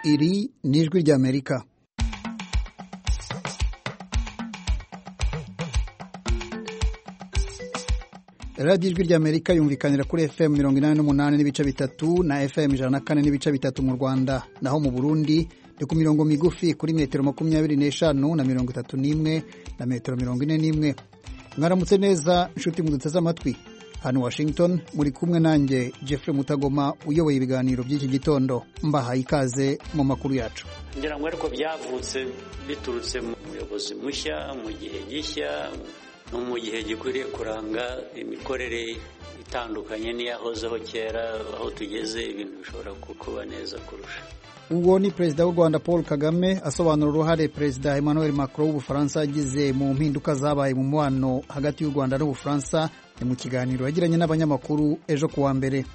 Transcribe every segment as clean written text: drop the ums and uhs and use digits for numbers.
Iri ni ijwi ry'Amerika. Radio ijwi ry'Amerika yumvikanira kuri FM 88 n'ibice bitatu na FM 104 n'ibice bitatu mu Rwanda, naho mu Burundi ni ku mirongo migufi kuri metero 25 na 31 na metero 41. Mwaramutse neza nshuti muduteze amatwi. Hano Washington muri kumwe nanjye Jeffrey Mutagoma uyoboye ibiganiro by'iki gitondo, mbahaye ikaze mu makuru yacu. Ngira ngo ariko byavutse biturutse mu muyobozi mushya, mu gihe gishya, no mu gihe gikwiriye kuranga imikorere itandukanye n'iyahozeho kera. Aho tugeze ibintu bishobora kuba neza kurusha. Uwo ni Perezida w'u Rwanda Paul Kagame asobanura uruhare Perezida Emmanuel Macron w'Ubufaransa yagize mu mpinduka zabaye mu mubano hagati y'u Rwanda n'Ubufaransa. Ni mu kiganiro yagiranye n'abanyamakuru ejo kuwa mbere.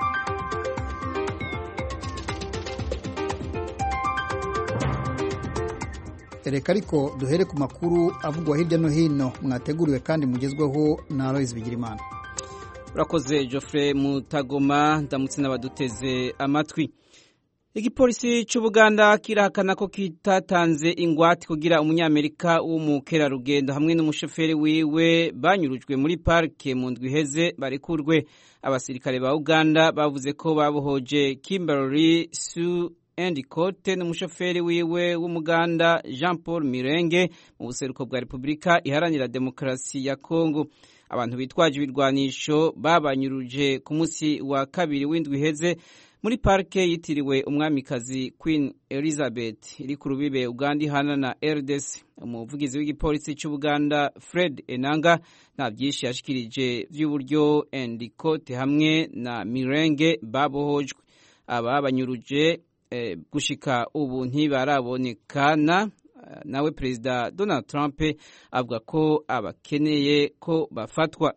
Reka ariko duhere ku makuru avugwa hirya no hino mwateguriwe kandi mugezweho na Aloys Bigirimana. Urakoze Geoffrey Mutagoma, ndamutse n'abaduteze amatwi. Igipolisi cy'Ubuganda kirahakana ko kitatanze ingwate kugira umunyamerika w'umukerarugendo hamwe n'umushoferi wiwe banyurujwe muri parike mu ndwi iheze barekurwe. Abasirikare ba Uganda bavuze ko babohoje Kimberly Sue Endicott n'umushoferi wiwe w'Umuganda Jean Paul Mirenge mu buseruko bwa Repubulika Iharanira Demokarasi ya Kongo. Abantu bitwaje ibirwanisho babanyuruje ku munsi wa kabiri w'indwi iheze muri parike yitiriwe umwamikazi Queen Elizabeth iri ku rubibe Uganda ihana na RDC. Umuvugizi w'igipolisi cy'Ubuganda Fred Enanga nta byinshi yashikirije by'uburyo Endicott hamwe na Mirenge babohojwe. Aba banyuruje gushika ubu ntibarabonekana. Nawe Perezida Donald Trump avuga ko abakeneye ko bafatwa.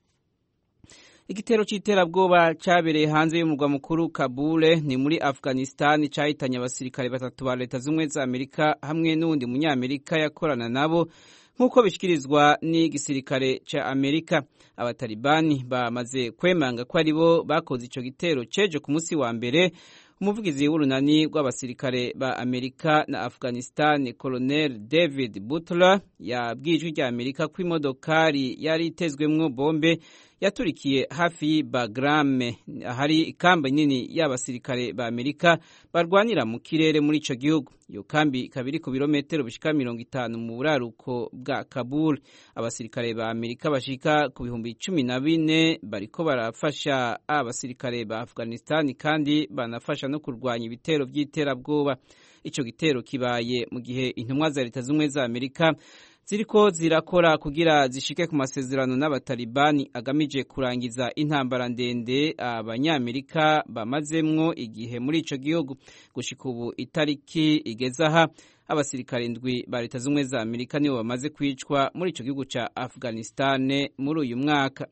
Igitero cy'iterabwoba cyabereye hanze y'umurwa mukuru Kabul ni muri Afghanistan cyahitanye abasirikare batatu ba Leta z'Ubumwe za Amerika hamwe n'undi munyamerika yakorana nabo nk'uko bishikirizwa n'igisirikare cya Amerika. Abatalibani bamaze kwemanga ko aribo bakoze ico gitero ceje ku munsi wa mbere. Umuvugizi w'urunani rw'abasirikare ba Amerika na Afghanistan Colonel David Butler yabwijwe rya Amerika ko imodokari yari itezwemwo bombe yaturikiye hafi Bagram, hari ikamba nini y'abasirikare ba Amerika barwanira mu kirere muri ico gihugu. Iyo kambi ikaba iri ku birometero bishika 50 mu buraruko bwa Kabul. Abasirikare ba Amerika bashika ku 14,000 bariko barafasha abasirikare ba Afghanistan kandi banafasha no kurwanya ibitero by'iterabwoba. Ico gitero kibaye mu gihe intumwa za Leta z'Ubumwe za Amerika ziriko zirakora kugira zishike ku masezerano n'abatalibani agamije kurangiza intambara ndende abanyamerika bamazemwo igihe muri ico gihugu. Gushika ubu itariki igezaha abasirikare ndwi ba Leta z'Ubumwe za Amerika nibo bamaze kwicwa muri ico gihugu ca Afghanistan muri uyu mwaka.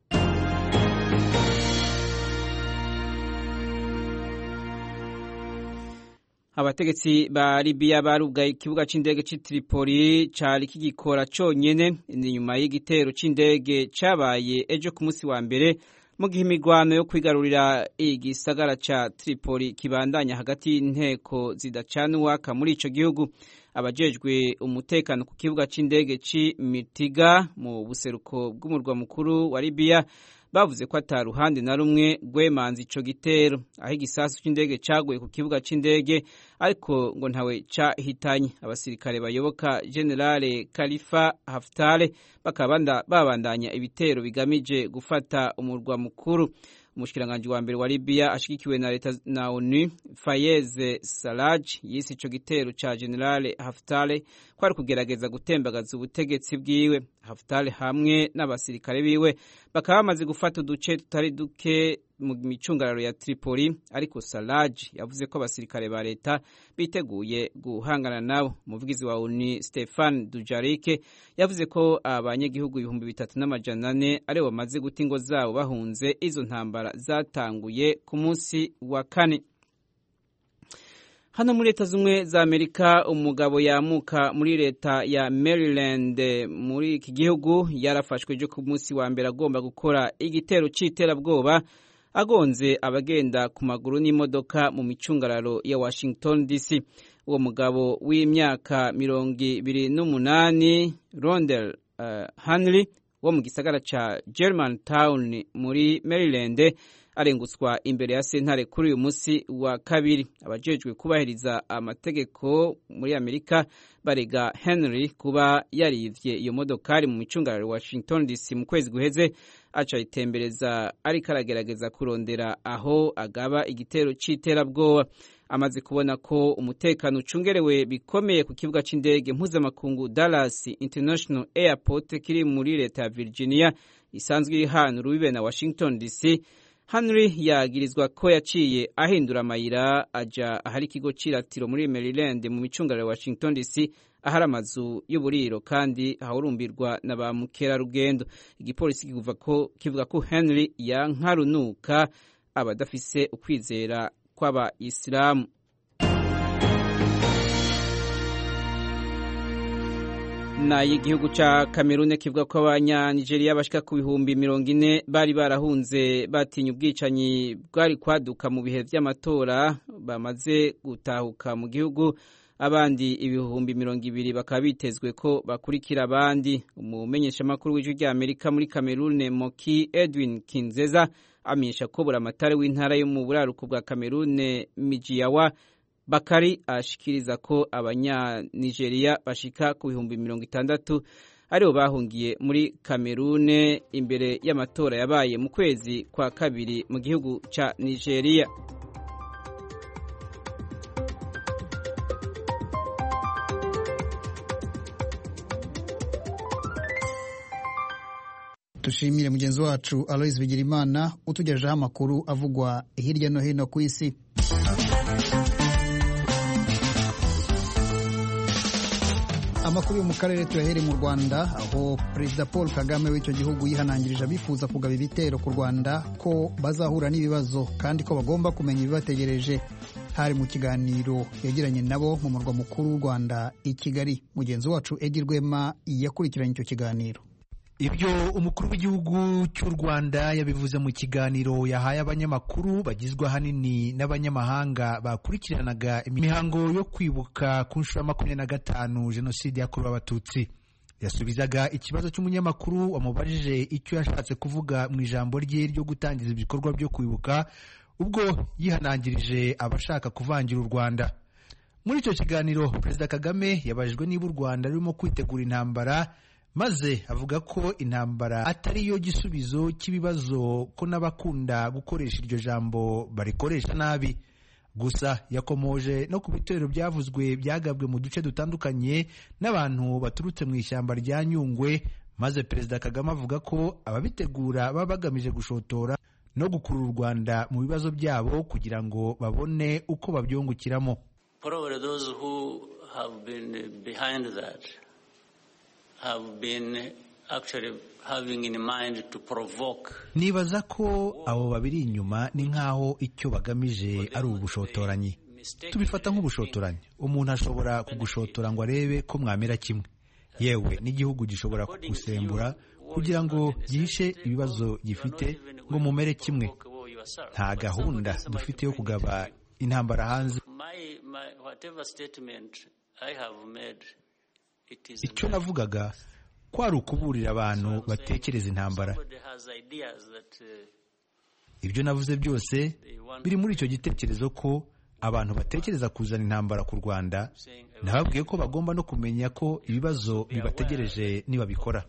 Abategetsi ba Libya barugaye ikibuga c'indege ci Tripoli cari kigikora conyene inyuma y'igitero c'indege cabaye ejo ku munsi wa mbere, mu gihe imigwano yo kwigarurira igisagara ca Tripoli kibandanya hagati y'inteko zidacana uwaka muri ico gihugu. Abajejwe umutekano ku kibuga c'indege ci Mitiga mu buseruko bw'umurwa mukuru wa Libya bavuze ko ataruhande na rumwe rwemanze ico gitero. Aho igisasu c'indege caguye ku kibuga c'indege ariko ngo ntawe cahitanye. Abasirikare bayoboka General Khalifa Haftar bakaba babandanya ibitero bigamije gufata umurwa mukuru. Umushikiranganje wa mbere wa Libya ashigikiwe na leta na ONU Fayez Sarraj yise ico gitero ca General Haftar ko ari kugerageza gutembagaza ubutegetsi bwiwe. Haftar hamwe n'abasirikare biwe bakaba bamaze gufata uduce tutari duke mu micungararo ya Tripoli, ariko Sarraj yavuze ko abasirikare ba leta biteguye guhangana nabo. Umuvugizi wa ONU Stefan Dujarric yavuze ko abanyagihugu 3,400 ari bamaze guta ingo zabo bahunze izo ntambara zatanguye ku munsi wa kane. Hano muri Leta z'Ubumwe za Amerika umugabo yamuka muri leta ya Maryland muri iki gihugu yarafashwe ejo ku munsi wa mbere agomba gukora igitero c'iterabwoba agonze abagenda ku maguru n'imodoka mu micungararo ya Washington DC. Uwo mugabo w'imyaka 28 Rondell Henry wo mu gisagara ca Germantown muri Maryland arengutswa imbere ya sentare kuri uyu musi wa kabiri. Abajejwe kubahiriza amategeko muri Amerika barega Henry kuba yarivye iyo modokari mu micungararo Washington DC mu kwezi guheze, aca itembereza ariko aragerageza kurondera aho agaba igitero c'iterabwoba. Amaze kubona ko umutekano ucungerewe bikomeye ku kibuga c'indege mpuzamakungu Dallas International Airport kiri muri leta ya Virginia isanzwe iri hano rubibe na Washington DC, Henry yagirizwa ko yaciye ahindura amayira aja ahari ikigo c'iratiro muri Maryland mu micungararo ya Washington DC, ahari amazu y'uburiro kandi hahurumbirwa na ba mukerarugendo. Igipolisi kivuga ko Henry yankarunuka abadafise ukwizera kw'Abayisilamu. Na igihugu ca Cameroon kivuga ko abanya-Nigeria bashika ku bihumbi 40 bari barahunze batinya ubwicanyi bwari kwaduka mu bihe vy'amatora bamaze gutahuka mu gihugu, abandi ibihumbi 200 bakaba bitezwe ko bakurikira abandi. Umumenyesha makuru w'ijwi rya Amerika muri Cameroon Moki Edwin Kinzeza amenyesha ko buramatari w'intara yo mu buraruko bwa Cameroon Mijiyawa Bakari ashikiriza ko abanya-Nigeria bashika ku bihumbi 60 aribo bahungiye muri Cameroon imbere y'amatora yabaye mu kwezi kwa kabiri mu gihugu ca Nigeria. Tushimire mugenzi wacu Alois Bigirimana utugejejeho amakuru avugwa hirya no hino ku isi. Amakuru yo mu karere turahere mu Rwanda, aho Perezida Paul Kagame w'icyo gihugu yihanangirije abifuza kugaba ibitero ku Rwanda ko bazahura n'ibibazo kandi ko bagomba kumenya ibibategereje. Hari mu kiganiro yagiranye nabo mu murwa mukuru w'u Rwanda i Kigali. Mugenzi wacu Edi Rwema yakurikiranye icyo kiganiro. Ibyo umukuru w'igihugu cy'u Rwanda yabivuze mu kiganiro yahaye abanyamakuru bagizwe ahanini n'abanyamahanga bakurikiranaga imihango yo kwibuka ku nshuro ya 25 Jenoside yakorewe Abatutsi. Yasubizaga ikibazo cy'umunyamakuru wamubajije icyo yashatse kuvuga mu ijambo rye ryo gutangiza ibikorwa byo kwibuka, ubwo yihanangirije abashaka kuvangira u Rwanda. Muri icyo kiganiro Perezida Kagame yabajijwe niba u Rwanda rurimo kwitegura intambara, maze avuga ko intambara atari yo gisubizo cy'ibibazo, ko n'abakunda gukoresha iryo jambo barikoresha nabi. Gusa yakomoje no ku bitero byavuzwe byagabwe mu duce dutandukanye n'abantu baturutse mu ishyamba rya Nyungwe, maze Perezida Kagame avuga ko ababitegura baba bagamije gushotora no gukurura u Rwanda mu bibazo byabo kugira ngo babone uko babyungukiramo. Probably those who have been behind that have been actually having in mind to provoke. Nibaza ko abo babiri inyuma ni nkaho icyo bagamije ari ubushotoranyi. Tubifata nk'ubushotoranyi. Umuntu ashobora kugushotora ngo arebe ko mwamera kimwe. Yewe n'igihugu gishobora kugusembura kugira ngo gihishe ibibazo gifite ngo mumere kimwe. Nta gahunda dufite yo kugaba intambara hanze. Icyo navugaga kwari ukuburira abantu batekereza intambara. Ibyo navuze byose biri muri icyo gitekerezo ko abantu batekereza kuzana intambara ku Rwanda. Nababwiye ko bagomba no kumenya ko ibibazo bibategereje niba bikora.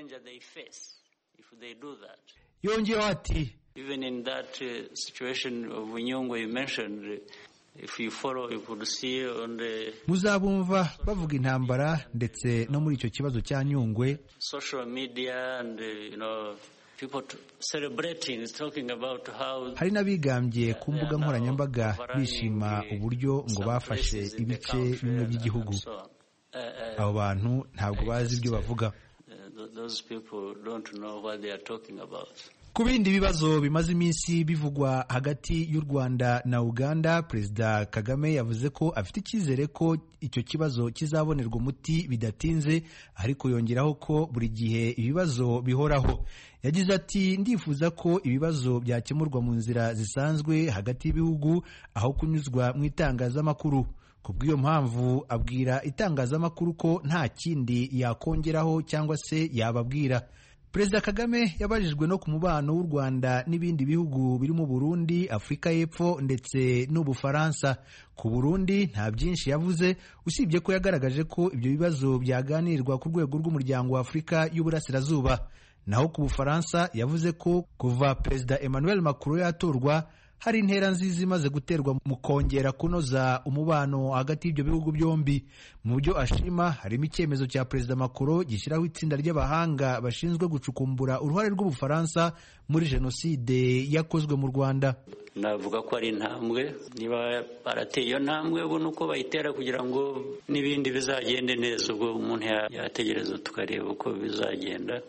Yongeyeho ati, even in that situation of Nyungwe you mentioned, if you follow, you could see on the muzabumva bavuga intambara ndetse no muri icyo kibazo cya Nyungwe, social media and people celebrating, talking about how hari n'abigambye ku mbuga nkoranyambaga bishima uburyo ngo bafashe ibice bimwe by'igihugu. Abo bantu ntabwo bazi ibyo bavuga. Those people don't know what they are talking about. Ku bindi bibazo bimaze iminsi bivugwa hagati y'u Rwanda na Uganda, Perezida Kagame yavuze ko afite icyizere ko icyo kibazo kizabonerwa umuti bidatinze, ariko yongeraho ko buri gihe ibibazo bihoraho. Yagize ati ndifuza ko ibibazo byakemurwa mu nzira zisanzwe hagati y'ibihugu aho kunyuzwa mu itangazamakuru. Kubw'iyo mpamvu abwira itangazamakuru ko nta kindi yakongeraho cyangwa se yababwira. Perezida Kagame yabajijwe no ku mubano w'u Rwanda n'ibindi bihugu birimo Burundi, Afurika y'Epfo ndetse n'Ubufaransa. Ku Burundi nta byinshi yavuze, usibye ko yagaragaje ko ibyo bibazo byaganirwa ku rwego rw'umuryango wa Afurika y'Uburasirazuba. Naho ku Bufaransa yavuze ko kuva Perezida Emmanuel Macron yatorwa hari intera nziza imaze guterwa mu kongera kunoza umubano hagati y'ibyo bihugu byombi. Mu byo ashima harimo icyemezo cya Perezida Macron gishyiraho itsinda ry'abahanga bashinzwe gucukumbura uruhare rw'Ubufaransa muri jenoside yakozwe mu Rwanda. Navuga ko ari intambwe, niba barateye iyo ntambwe ubu nuko bayitera kugira ngo n'ibindi bizagende neza. Ubwo umuntu yategereza tukareba uko bizagenda.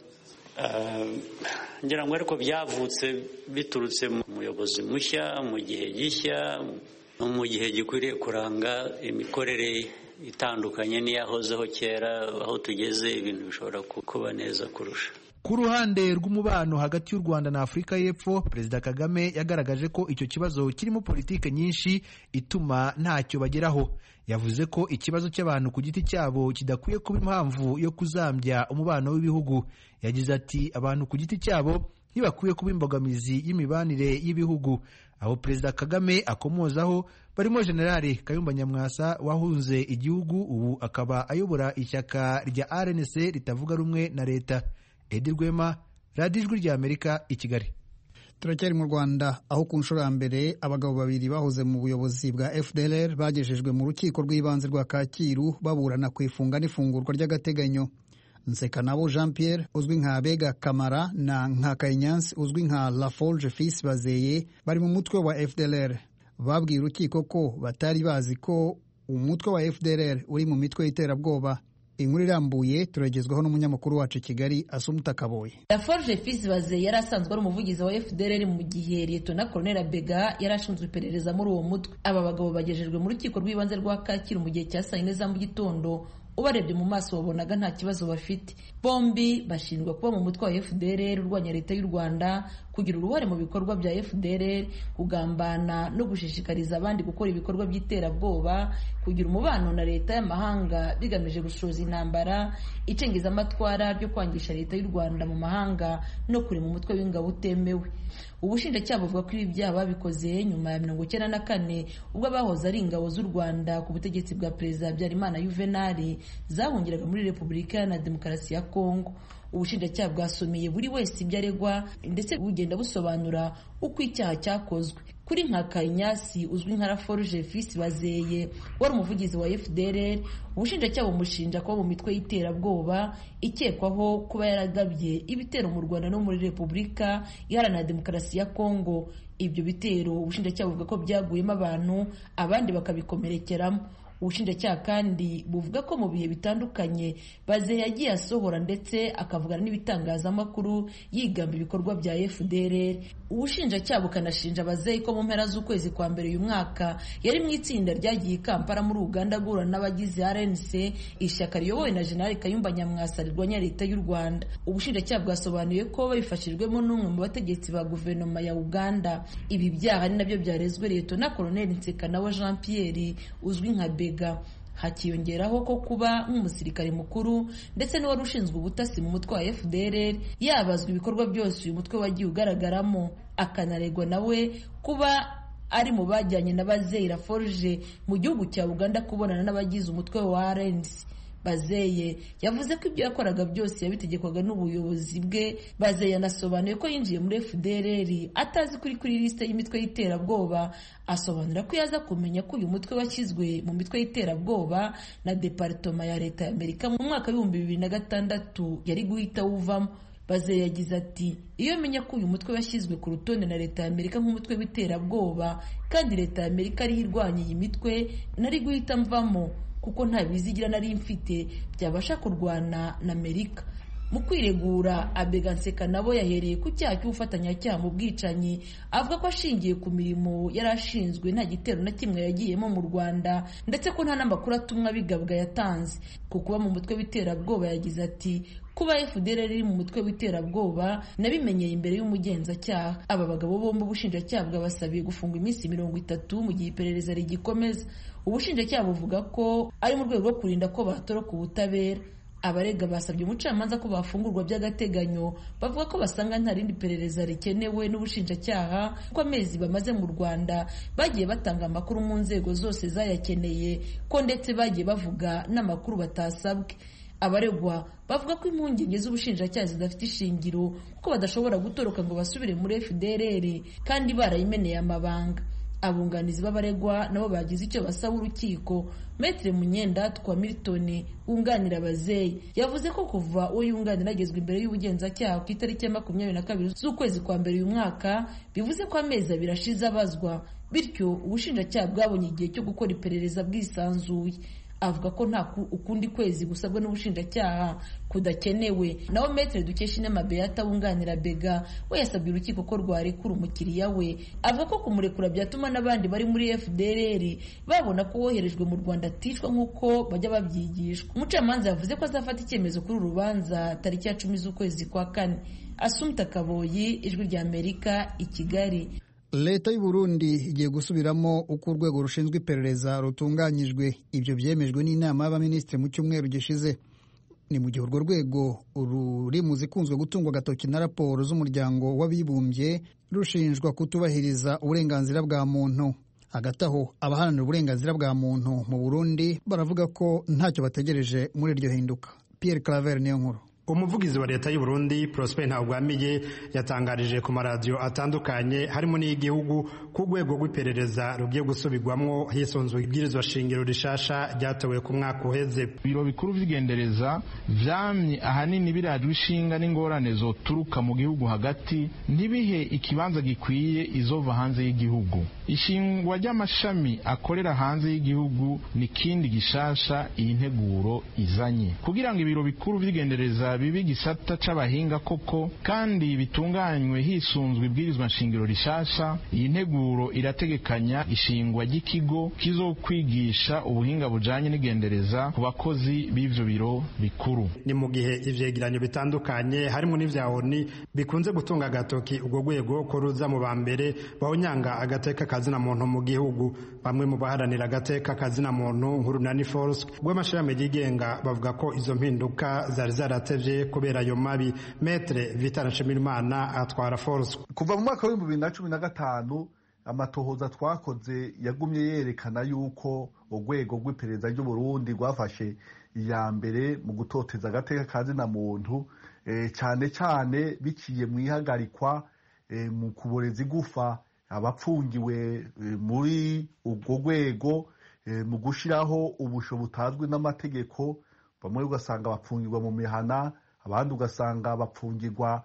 Ngira ngo ariko byavutse biturutse mu muyobozi mushya, mu gihe gishya, no mu gihe gikwiriye kuranga imikorere itandukanye n'iyahozeho kera. Aho tugeze ibintu bishobora kuba neza kurusha. Ku ruhande rw'umubano hagati y'u Rwanda na Afurika y'Epfo, Perezida Kagame yagaragaje ko icyo kibazo kirimo politike nyinshi ituma ntacyo bageraho. Yavuze ko ikibazo cy'abantu ku giti cyabo kidakwiye kuba impamvu yo kuzambya umubano w'ibihugu. Yagize ati abantu ku giti cyabo ntibakwiye kuba imbogamizi y'imibanire y'ibihugu. Aho Perezida Kagame akomozaho barimo Generali Kayumba Nyamwasa wahunze igihugu, ubu akaba ayobora ishyaka rya RNC ritavuga rumwe na leta. Edi Rwema, Radio Ijwi ry'Amerika, i Kigali. Turacyari mu Rwanda, aho ku nshuro ya mbere abagabo babiri bahoze mu buyobozi bwa FDLR bagejejwe mu rukiko rw'ibanze rwa Kacyiru baburana ku ifunga n'ifungurwa ry'agateganyo. Nsekanabo Jean Pierre uzwi nka Bega Kamara na Nkakayinyansi uzwi nka Laforge Fils Bazeye bari mu mutwe wa FDLR. Babwiye urukiko ko batari bazi ko umutwe wa FDLR uri mu mitwe y'iterabwoba. Inkuru irambuye turagezwaho n'umunyamakuru wacu Kigali Asumuta Kaboye. Laforge Fils Bazeye yari asanzwe ari umuvugizi wa FDLR mu gihe Lieutenant Colonel Bega yari ashinzwe iperereza muri uwo mutwe. Aba bagabo bagejejwe mu rukiko rw'ibanze rwa Kacyiru mu gihe cya saa 4 za mu gitondo. Ubarebye mu maso wabonaga nta kibazo bafite. Bombi bashinjwa kuba mu mutwe wa FDLR urwanya leta y'u Rwanda, kugira uruhare mu bikorwa bya FDLR, kugambana no gushishikariza abandi gukora ibikorwa by'iterabwoba, kugira umubano na leta y'amahanga bigamije gushoza intambara, icengeza amatwara ryo kwangisha leta y'u Rwanda mu mahanga no kurema umutwe w'ingabo utemewe. Ubushinjacyaha buvuga ko ibi byaha babikoze nyuma ya 1994 ubwo abahoze ari ingabo z'u Rwanda ku butegetsi bwa Perezida Habyarimana Juvenal zahungiraga muri Repubulika Iharanira Demokarasi ya Kongo. Ubushinjacyaha bwasomeye buri wese ibyo aregwa ndetse bugenda busobanura uko icyaha cyakozwe. Kuri Nkakayinyansi uzwi nka Laforge Fils Bazeye wari umuvugizi wa FDLR, ubushinjacyaha bumushinja kuba mu mitwe y'iterabwoba ikekwaho kuba yaragabye ibitero mu Rwanda no muri Repubulika Iharanira Demokarasi ya Kongo. Ibyo bitero ubushinjacyaha buvuga ko byaguyemo abantu, abandi bakabikomerekeramo. Ubushinjacyaha kandi buvuga ko mu bihe bitandukanye Bazeye yagiye asohora ndetse akavugana n'ibitangazamakuru yigamba ibikorwa bya FDLR. Ubushinjacyaha bukanashinja Bazeye ko mu mpera z'ukwezi kwa mbere uyu mwaka yari mu itsinda ryagiye i Kampala muri Uganda guhura n'abagize RNC, ishyaka riyobowe na General Kayumba Nyamwasa rirwanya leta y'u Rwanda. Ubushinjacyaha bwasobanuye ko babifashijwemo n'umwe mu bategetsi ba guverinoma ya Uganda. Ibi byaha ni nabyo byarezwe Lieutenant Colonel Nsekanabo Jean Pierre uzwi nka Bega. Hakiyongeraho ko kuba nk'umusirikare mukuru ndetse n'uwari ushinzwe ubutasi mu mutwe wa FDLR yabazwa ibikorwa byose uyu mutwe wagiye ugaragaramo, akanaregwa nawe kuba ari mu bajyanye na Bazeye Laforge mu gihugu cya Uganda kubonana n'abagize umutwe wa RNC. Bazeye yavuze ko ibyo yakoraga byose yabitegekwaga n'ubuyobozi bwe. Bazeye yanasobanuye ko yinjiye muri FDLR atazi kuri liste y'imitwe y'iterabwoba, asobanura ko yaza kumenya ko uyu mutwe washyizwe mu mitwe y'iterabwoba na Departoma ya Leta ya Amerika mu mwaka wa 2006 yari guhita wuvamo. Bazeye yagize ati iyo menya ko uyu mutwe washyizwe ku rutonde na Leta ya Amerika nk'umutwe w'iterabwoba kandi Leta ya Amerika ari irwanya iyi mitwe, nari guhita mvamo kuko nta bizigira nari mfite byabasha kurwana na Amerika. Mu kwiregura, Abega Nsekanabo yahereye ku cyaha cy'ubufatanyacyaha mu bwicanyi, avuga ko ashingiye ku mirimo yari ashinzwe nta gitero na kimwe yagiyemo mu Rwanda, ndetse ko nta n'amakuru atumwa bigabwa yatanze. Ku kuba mu mutwe w'iterabwoba yagize ati kuba FDLR iri mu mutwe w'iterabwoba nabimenyeye imbere y'umugenzacyaha. Aba bagabo bombi ubushinjacyaha bwabasabiye gufungwa iminsi 30 mu gihe iperereza rigikomeza. Ubushinjacyaha buvuga ko ari mu rwego rwo kurinda ko batoroka ubutabera. Abarega basabye umucamanza ko bafungurwa by'agateganyo, bavuga ko basanga nta rindi perereza rikenewe n'ubushinjacyaha ko amezi bamaze mu Rwanda bagiye batanga amakuru mu nzego zose zayakeneye, ko ndetse bagiye bavuga n'amakuru batasabwe. Abaregwa bavuga ko impungenge z'ubushinjacyaha zidafite ishingiro, ko badashobora gutoroka ngo basubire muri FDLR kandi barayimeneye amabanga. Abunganizi b'abaregwa nabo bagize icyo basaba urukiko. Maître Munyendatwa Milton wunganira Bazeyi yavuze ko kuva uwo yunganira agezwa imbere y'ubugenzacyaha ku itariki ya 22 z'ukwezi kwa mbere uyu mwaka, bivuze ko amezi 2 ashize abazwa, bityo ubushinjacyaha bwabonye igihe cyo gukora iperereza bwisanzuye. Avuga ko nta ukundi kwezi gusabwa n'ubushinjacyaha kudakenewe. Naho Maître Dukeshinema Beata wunganira Bega we yasabye urukiko ko rwarekura umukiriya we. Avuga ko kumurekura byatuma n'abandi bari muri FDLR babona ko woherejwe mu Rwanda aticwa nk'uko bajya babyigishwa. Umucamanza yavuze ko azafata icyemezo kuri urubanza tariki ya 10 z'ukwezi kwa 4. Assumpta Kaboyi, Ijwi rya Amerika, i Kigali. Leta y'u Burundi igiye gusubiramo uko urwego rushinzwe iperereza rutunganyijwe. Ibyo byemejwe n'inama y'abaminisitiri mu cyumweru gishize. Ni mu gihe urwo rwego ruri mu zikunzwe gutungwa agatoki na raporo z'umuryango w'abibumbye rushinjwa kutubahiriza uburenganzira bwa muntu. Hagati aho abaharanira uburenganzira bwa muntu mu Burundi baravuga ko ntacyo bategereje muri iryo hinduka. Pierre Claver niyo nkuru. Umuvugizi wa leta y'u Burundi Prosper Ntagwamiye yatangarije ku maradiyo atandukanye harimo n'igihugu ku rwego rw'iperereza rugiye gusubirwamwo hisunzwe ibwirizwa shingiro rishasha ryatowe ku mwaka uheze. Biro bikuru vy'igendereza vyamye ahanini birajwe ishinga n'ingorane zoturuka mu gihugu hagati ntibihe ikibanza gikwiye izova hanze y'igihugu. Ishingwa ry'amashami akorera hanze y'igihugu ni kindi gishasha iyi nteguro izanye kugira ngo ibiro bikuru vy'igendereza bibi gisata c'abahinga koko kandi bitunganywe hisunzwe ibwirizwa nshingiro rishasha. Iyi nteguro irategekanya ishingwa ry'ikigo kizokwigisha ubuhinga bujanye n'igendereza ku bakozi b'ivyo biro bikuru. Ni mu gihe ivyegeranyo bitandukanye harimo n'ivya ONU bikunze gutunga agatoki ubwo rwego ko ruza mu bambere bahonyanga agateka kazina muntu mu gihugu. Bamwe mu baharanira agateka kazina muntu nk'urunani Force rw'amashirahamwe yigenga bavuga ko izo mpinduka zari zaratevye kubera ayo mabi. Maître Vital Nshimirimana atwara Force. Kuva mu mwaka wa 2015 amatohoza twakoze yagumye yerekana yuko urwego rw'iperereza ry'u Burundi rwafashe iya mbere mu gutoteza agateka kazina muntu, cyane cyane biciye mu ihagarikwa mu kuboreza igufa abapfungiwe muri ubwo rwego, mu gushiraho ubusho butazwi n'amategeko. Bamwe ugasanga bapfungirwa mu mihana, abandi ugasanga bapfungirwa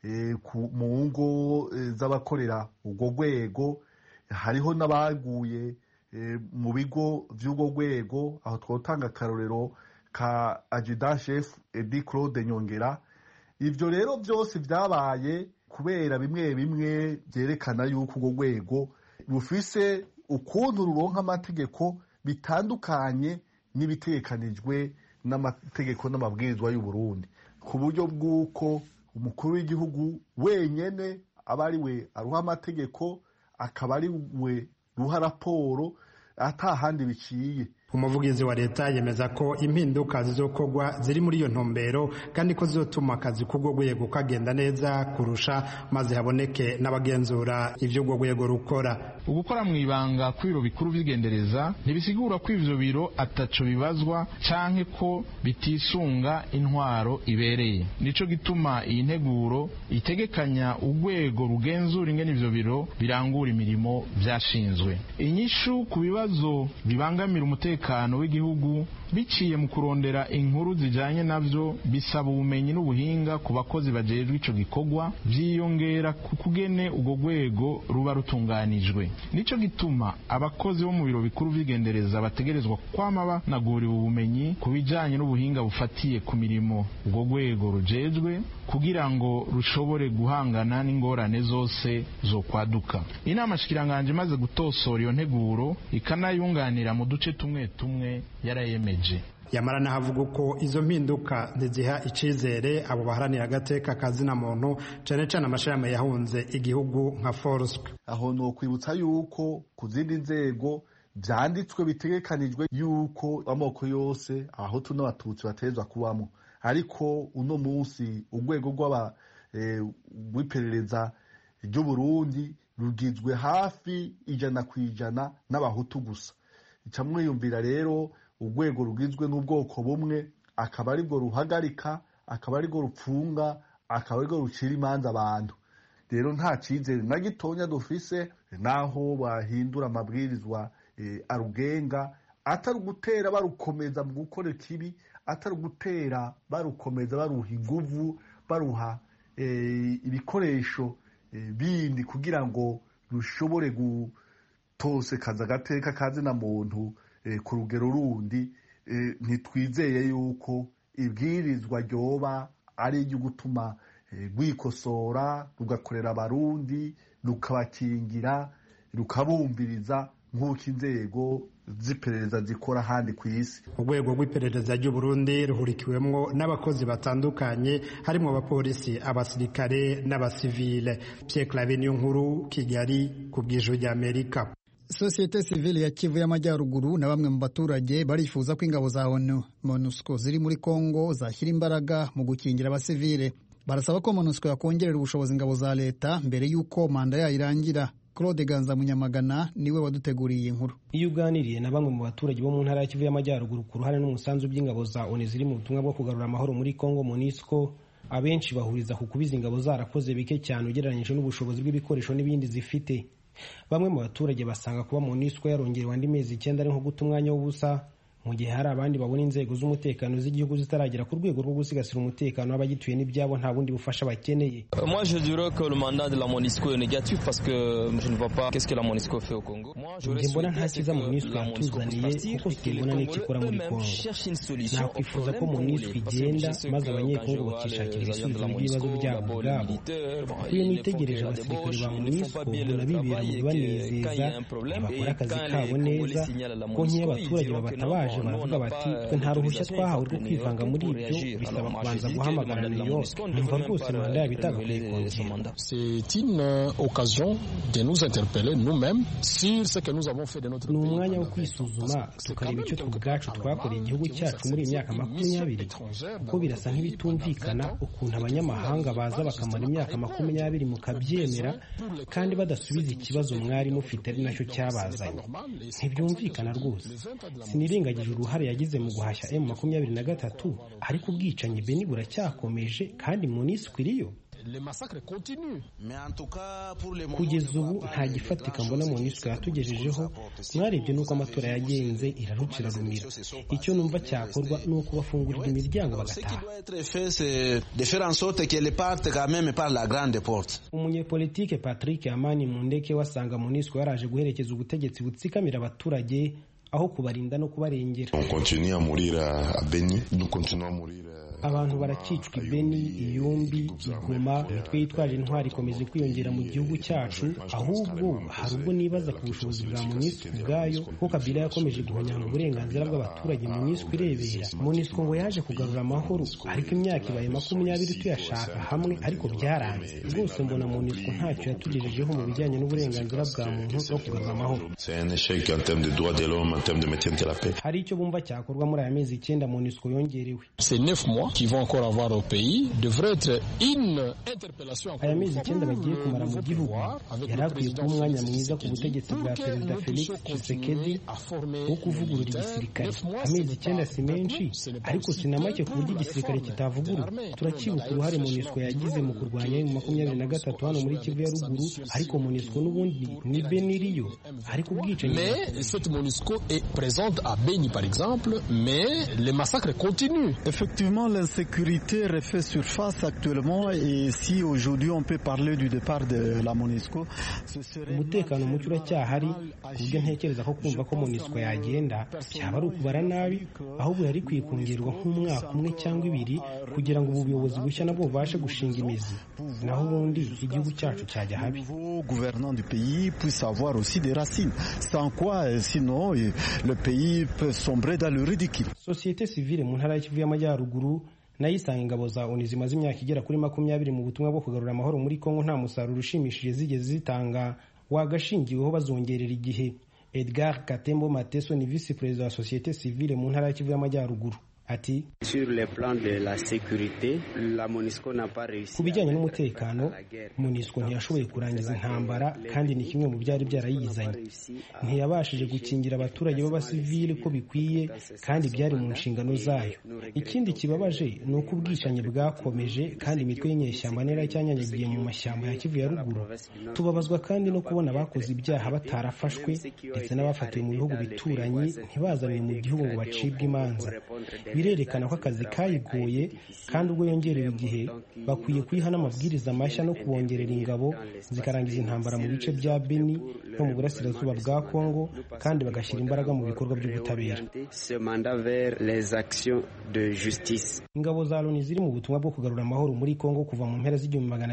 mu ngo z'abakorera ubwo rwego. Hariho n'abaguye mu bigo by'ubwo rwego, aho twotanga akarorero ka Adjudant Chef Edi Claude Nyongera. Ivyo rero byose vyabaye kubera bimwe bimwe byerekana yuko ubwo rwego rufise ukuntu ruronka amategeko bitandukanye n'ibitekanijwe n'amategeko n'amabwirizwa y'u Burundi, ku buryo bw'uko umukuru w'igihugu wenyene aba ari we aruha amategeko, akaba ari we ruha raporo, atahandi biciye. Umuvugizi wa leta yemeza ko impinduka zizokorwa ziri muri iyo ntumbero kandi ko zizotuma akazi k'ubwo rwego kagenda neza kurusha, maze haboneke n'abagenzura ivyo ubwo rwego rukora. Ugukora mu ibanga kw'ibiro bikuru vy'igendereza ntibisigura ko ivyo biro ataco bibazwa canke ko bitisunga intwaro ibereye. Nico gituma iyi nteguro itegekanya urwego rugenzura ingene ivyo biro birangura imirimo vyashinzwe. Inyishu ku bibazo bibangamira umutekano w'igihugu biciye mu kurondera inkuru zijanye navyo bisaba ubumenyi n'ubuhinga ku bakozi bajejwe ico gikorwa, vyiyongera ku kugene ubwo rwego ruba rutunganijwe. Nico gituma abakozi bo mu biro bikuru vy'igendereza bategerezwa kwama banaguriwe ubumenyi ku bijanye n'ubuhinga bufatiye ku mirimo ubwo rwego rujejwe, kugira ngo rushobore guhangana n'ingorane zose zo kwaduka. Inama shikiranganje imaze gutosora iyo nteguro ikanayunganira mu duce tumwe tumwe yarayemeje. Yamara nahavuga uko izo mpinduka ntiziha icizere abo baharanira agateka kazina muntu cane cane amashirahamwe yahunze igihugu nka Forske. Aho no kwibutsa yuko ku zindi nzego vyanditswe bitegekanijwe yuko amoko yose abahutu n'abatutsi batezwa kubamo, ariko uno munsi urwego rw'iperereza ry'u Burundi rugizwe hafi 100% n'abahutu gusa. Icamwiyumvira rero urwego rugizwe n'ubwoko bumwe akaba ari bwo ruhagarika, akaba ari bwo rupfunga, akaba ari bwo rucira imanza abantu. Rero nta cizere na gitonya dufise naho bahindura amabwirizwa arugenga, atari gutera barukomeza mu gukora ikibi, atari gutera barukomeza baruha inguvu, baruha ibikoresho bindi kugira ngo rushobore gutosekaza agateka kazina muntu ku rugero rundi. Ntitwizeye yuko ibwirizwa ryoba ari iryo gutuma rwikosora rugakorera abarundi, rukabakingira, rukabumviriza nk'uko inzego z'iperereza zikora handi ku isi. Urwego rw'iperereza ry'u Burundi ruhurikiwemwo n'abakozi batandukanye, harimo abapolisi, abasirikare n'abasivile. Pierre Claver Niyonkuru, Kigali, ku bw'Ijwi ry'Amerika. Sosiyete sivile ya Kivu y'Amajyaruguru na bamwe mu baturage barifuza ko ingabo za ONU MONUSCO ziri muri Kongo zashyira imbaraga mu gukingira abasivile. Barasaba ko MONUSCO yakongerera ubushobozi ingabo za leta mbere y'uko manda yayo irangira. Claude Ganza Munyamagana niwe waduteguriye iyi nkuru. Iyo uganiriye na bamwe mu baturage bo mu ntara ya Kivu y'Amajyaruguru ku ruhare n'umusanzu by'ingabo za ONU ziri mu butumwa bwo kugarura amahoro muri Kongo MONUSCO, abenshi bahuriza ku kubiza ingabo zarakoze bike cyane ugereranyije n'ubushobozi bw'ibikoresho n'ibindi zifite. Bamwe mu baturage basanga kuba MONUSCO yarongerewe andi mezi 9 ari nko guta umwanya w'ubusa, mu gihe hari abandi babona inzego z'umutekano z'igihugu zitaragera ku rwego rwo gusigasira umutekano w'abagituye n'ibyabo nta bundi bufasha bakeneye. Moi je dirais que le mandat de la MONUSCO est négatif parce que je ne vois pas qu'est-ce que la MONUSCO fait au Congo. Njye mbona nta cyiza MONUSCO yatuzaniye kuko tutibona n'icyo ikora muri Kongo. Nakwifuza ko MONUSCO igenda maze abanyekongo bakishakira ibisubizo by'ibibazo byabo ubwabo. Iyo nitegereje abasirikare ba MONUSCO nabibera mu banezeza bakora akazi kabo neza, ko nk'iyo abaturage babatabaje baravuga bati twe nta ruhushya twahawe rwo kwivanga muri ibyo, bisaba kubanza guhamagara New York. Numva rwose manda yabo itagakwiye kongera. C'est une occasion de nous interpeller nous-mêmes sur ce que nous avons fait de notre pays. Ni umwanya wo kwisuzuma tukareba icyo ubwacu twakoreye igihugu cyacu muri iyi myaka 20, kuko birasa nk'ibitumvikana ukuntu abanyamahanga baza bakamara imyaka 20 mukabyemera kandi badasubiza ikibazo mwari mufite ari nacyo cyabazanye. Ntibyumvikana rwose. Sinirengagije uruhare yagize mu guhashya M23, ariko ubwicanyi Beni buracyakomeje kandi MONUSCO iriyo. Kugeza ubu nta gifatika mbona MONUSCO yatugejejeho. Mwarebye nuko amatora yagenze irarucira rumira. Icyo numva cyakorwa ni uko bafungurira imiryango bagataha. Umunyepolitike Patrick Amani Mundeke wasanga MONUSCO yaraje guherekeza ubutegetsi butsikamira abaturage aho kubarinda no kubarengera. Abantu barakicwa Beni, Iyumbi, Igoma, imitwe yitwaje intwari ikomeje kwiyongera mu gihugu cyacu. Ahubwo hari ubwo nibaza ku bushobozi bwa MONUSCO ubwayo, ko Kabila yakomeje guhonyanga uburenganzira bw'abaturage MONUSCO irebera. MONUSCO ngo yaje kugarura amahoro, ariko imyaka ibaye 20 tuyashaka hamwe, ariko byaranze. Rwose mbona MONUSCO ntacyo yatugejejeho mu bijyanye n'uburenganzira bwa muntu no kugarura amahoro. Hari icyo bumva cyakorwa muri aya mezi 9 MONUSCO yongerewe. C'est 9 mois mois qu'ils vont encore avoir au pays devrait être une interpellation. Aya mezi 9 bagiye kumara mu gihugu yari akwiye kuba umwanya mwiza ku butegetsi bwa Perezida Felix Tshisekedi wo kuvugurura igisirikare. Amezi 9 si menshi, ariko si na make ku buryo igisirikare kitavugurura. Turakibuka uruhare MONUSCO yagize mu kurwanya mu 23 hano muri Kivu ya ruguru, ariko MONUSCO n'ubundi ni Beniriyo, ariko ubwicanyi. Mais cette MONUSCO est présente à Beni par exemple, mais les massacres continuent. Effectivement, l'insécurité refait surface actuellement, et si aujourd'hui on peut parler du départ de la MONUSCO, ce serait umutekano muke uracyahari, ku buryo ntekereza ko kumva ko MONUSCO yagenda byaba ari ukubara nabi, ahubwo yari kwikongerwa nk'umwaka umwe cyangwa ibiri kugira ngo ubuyobozi bushya nabwo bubashe gushinga imizi, naho ubundi igihugu cyacu cyajya habi. Le gouvernant du pays puisse avoir aussi des racines, sans quoi sinon le pays peut sombrer dans le ridicule. Société civile mu ntara y'Kivu y'Amajyaruguru nayo isanga ingabo za ONU zimaze imyaka igera kuri 20 mu butumwa bwo kugarura amahoro muri Kongo nta musaruro ushimishije zigeze zitanga, wagashingiweho bazongerera igihe. Edgar Katembo Mateso ni vice president wa Société civile mu ntara y'Kivu y'Amajyaruguru ati ku bijyanye n'umutekano MONUSCO ntiyashoboye kurangiza intambara, kandi ni kimwe mu byari byarayizanye. Ntiyabashije gukingira abaturage b'abasivili ko bikwiye, kandi byari mu nshingano zayo. Ikindi kibabaje ni uko ubwicanyi bwakomeje, kandi imitwe y'inyeshyamba yaracyanyanyagiye mu mashyamba ya Kivu ya ruguru. Tubabazwa kandi no kubona abakoze ibyaha batarafashwe, ndetse n'abafatiwe mu bihugu bituranye ntibazanwe mu gihugu ngo bacibwe imanza. Birerekana ko akazi kayigoye, kandi ubwo yongerewe igihe bakwiye kwiha n'amabwiriza mashya no kubongerera ingabo zikarangiza intambara mu bice bya Beni no mu burasirazuba bwa Kongo, kandi bagashyira imbaraga mu bikorwa by'ubutabera. Ingabo za Loni ziri mu butumwa bwo kugarura amahoro muri Kongo kuva mu mpera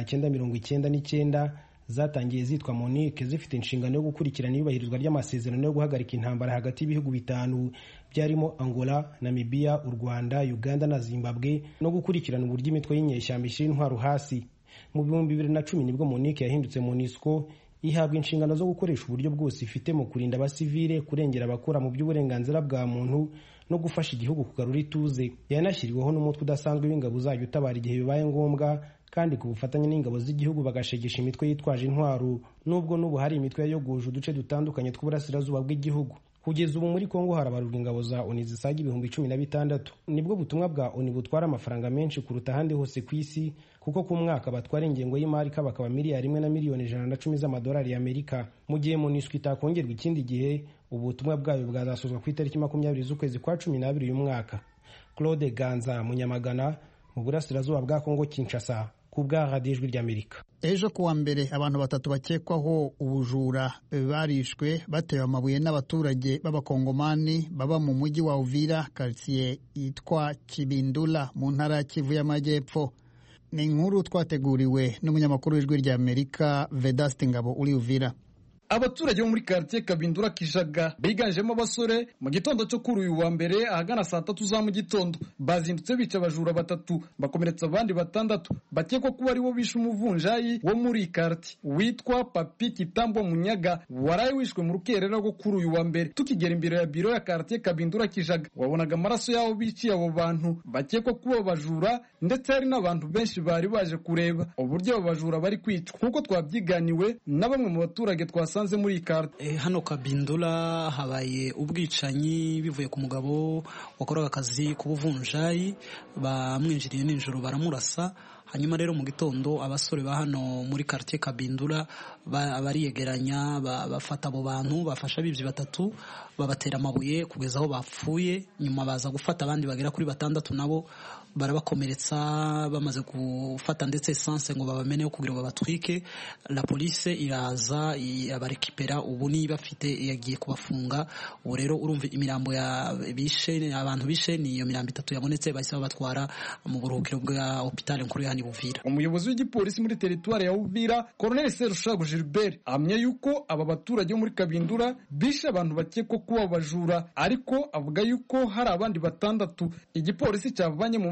z'1999 zatangiye zitwa MONUC, zifite inshingano yo gukurikirana iyubahirizwa ry'amasezerano yo guhagarika intambara hagati y'ibihugu bitanu byarimo Angola, Namibia, u Rwanda, Uganda na Zimbabwe, no gukurikirana uburyo imitwe y'inyeshyamba ishyira intwaro hasi. Mu 2010 nibwo MONUC yahindutse MONUSCO, ihabwa inshingano zo gukoresha uburyo bwose ifite mu kurinda abasivile, kurengera abakora mu by'uburenganzira bwa muntu no gufasha igihugu kugarura ituze. Yanashyiriweho n'umutwe udasanzwe w'ingabo zayo utabara igihe bibaye ngombwa, kandi ku bufatanye n'ingabo z'igihugu bagashegesha imitwe yitwaje intwaro, nubwo n'ubu hari imitwe yayogoje uduce dutandukanye tw'uburasirazuba bw'igihugu. Kugeza ubu muri Kongo harabarurwa ingabo za ONU zisaga 16,000. Nibwo butumwa bwa ONU butwara amafaranga menshi kuruta ahandi hose ku isi, kuko ku mwaka batwara ingengo y'imari bakaba miliyari 1 na miliyoni 110 z'amadolari y'Amerika. Mu gihe MONUSCO itakongerwa ikindi gihe, ubutumwa bwayo bwazasozwa ku itariki 20 z'ukwezi kwa 12 uyu mwaka. Claude Ganza, Munyamagana, mu burasirazuba bwa Kongo Kinshasa, ku bwa Radio Ijwi ry'Amerika. Ejo kuwa mbere abantu 3 bakekwaho ubujura barishwe batewe amabuye n'abaturage b'abakongomani baba mu mujyi wa Uvira, quartier yitwa Kibindula mu ntara ya Kivu y'Amajyepfo. Ni inkuru twateguriwe n'umunyamakuru w'Ijwi ry'Amerika Vedaste Ngabo uri Uvira. Abaturage bo muri quartier Kabindura Kishaga biganjemo abasore mu gitondo cyo kuri uyu wa mbere ahagana saa 3 za mu gitondo bazindutse bica abajura 3 bakomeretsa abandi 6 bakekwa kuba ari bo bishe umuvunjayi wo muri quartier witwa Papi Kitambo Munyaga waraye wishwe mu rukerera rwo kuri uyu wa mbere. Tukigera imbere ya biro ya quartier Kabindura Kishaga wabonaga amaraso yawo biciye abo bantu bakekwa kuba abajura, ndetse hari n'abantu benshi bari baje kureba uburyo abajura bari kwicwa. Nkuko twabyiganiwe na bamwe mu baturage twasa muri carte hano Kabindula habaye ubwicanyi bivuye ku mugabo wakoraga akazi kubuvunjayi, bamwinjiriye ninjoro baramurasa. Hanyuma rero mu gitondo abasore ba hano muri quartier Kabindula bariyegeranya bafata abo bantu bafasha abivyi 3 babatera amabuye kugeza aho bapfuye. Nyuma baza gufata abandi bagera kuri 6 nabo barabakomeretsa, bamaze gufata ndetse essence ngo babameneho kugira babatwike. La police iraza abarekipera, ubu ni bafite yagiye kubafunga. Ubu rero urumva imirambo ya bishe abantu bishe ni iyo mirambo 3 yabonetse, bahise batwara mu buruhukiro bwa hospital nkuru ya Uvira. Umuyobozi w'igipolisi muri territoire ya Uvira Colonel Serushago Gilbert amye yuko aba baturage muri Kabindura bishe abantu bakekwa kuba abajura, ariko avuga yuko hari abandi 6 igipolisi cyavanye mu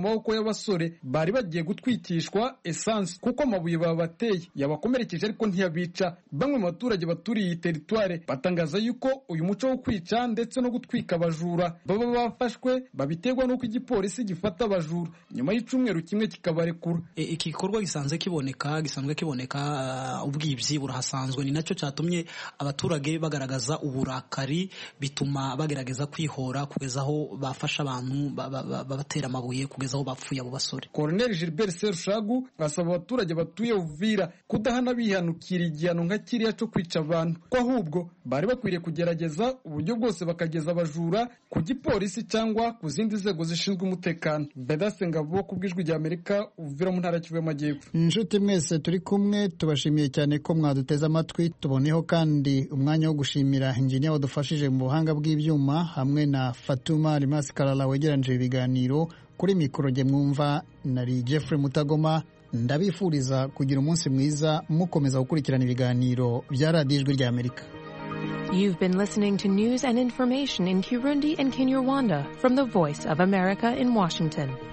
amaboko y'abasore bari bagiye gutwikishwa esanse kuko amabuye babateye yabakomerekeje ariko ntiyabica. Bamwe mu baturage baturiye iyi teritware batangaza yuko uyu muco wo kwica ndetse no gutwika abajura baba bafashwe babiterwa n'uko igipolisi gifata abajura nyuma y'icumweru kimwe kikabarekura. Iki gikorwa gisanzwe kiboneka ubwibyi burahasanzwe, ni nacyo cyatumye abaturage bagaragaza uburakari, bituma bagerageza kwihora kugeza aho bafasha abantu babatera amabuye kugeza aho bapfuye abo basore. Colonel Gilbert Serushagu asaba abaturage batuye Uvira kudahana bihanukira igihano nka kiriya cyo kwica abantu, ko ahubwo bari bakwiriye kugerageza uburyo bwose bakageza abajura ku gipolisi cyangwa ku zindi nzego zishinzwe umutekano. Bedase Ngabo ku bw'ijwi rya Amerika, Uvira mu ntara ya Kivu y'Amajyepfo. Inshuti mwese turi kumwe, tubashimiye cyane ko mwaduteze amatwi. Tuboneho kandi umwanya wo gushimira injiniya wadufashije mu buhanga bw'ibyuma hamwe na Fatuma Rimasi Karala wegeranije ibiganiro. Kuri mikoro jye mwumva nari Jeffrey Mutagoma. Ndabifuriza kugira umunsi mwiza mukomeza gukurikirana ibiganiro bya radiyo ijwi rya Amerika. You've been listening to news and information in Kirundi and Kinyarwanda from the Voice of America in Washington.